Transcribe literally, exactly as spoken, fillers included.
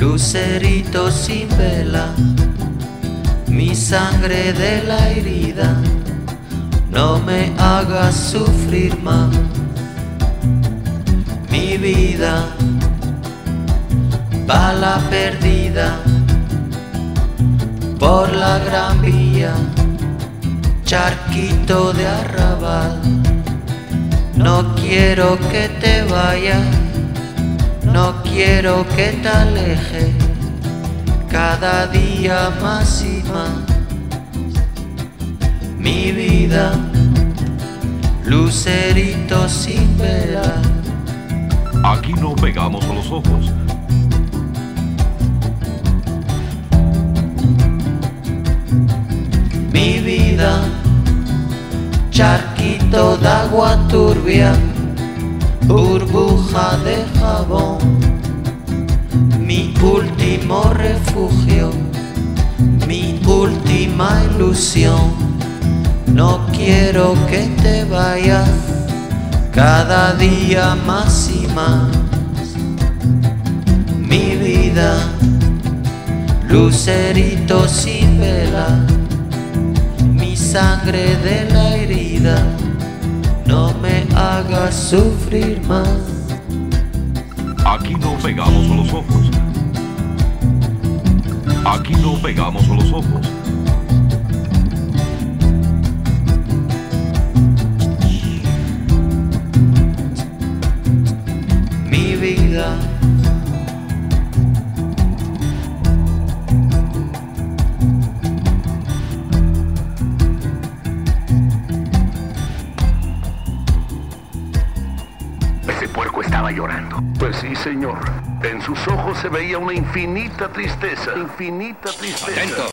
lucerito sin vela, mi sangre de la herida, no me hagas sufrir más. Mi vida, bala perdida, por la gran vía, charquito de arrabal. No quiero que te vayas, no quiero que te alejes, cada día más y más. Mi vida, lucerito sin vela. Aquí no pegamos a los ojos. Mi vida, charquito de agua turbia, burbuja de jabón, mi último refugio, mi última ilusión. No quiero que te vayas, cada día más y más. Mi vida, lucerito sin vela, mi sangre de la herida, no me hagas sufrir más. Aquí no pegamos a los ojos. Aquí no pegamos a los ojos. Mi vida, Ese puerco estaba llorando. Pues sí, señor. En sus ojos se veía una infinita tristeza. Infinita tristeza. Atento.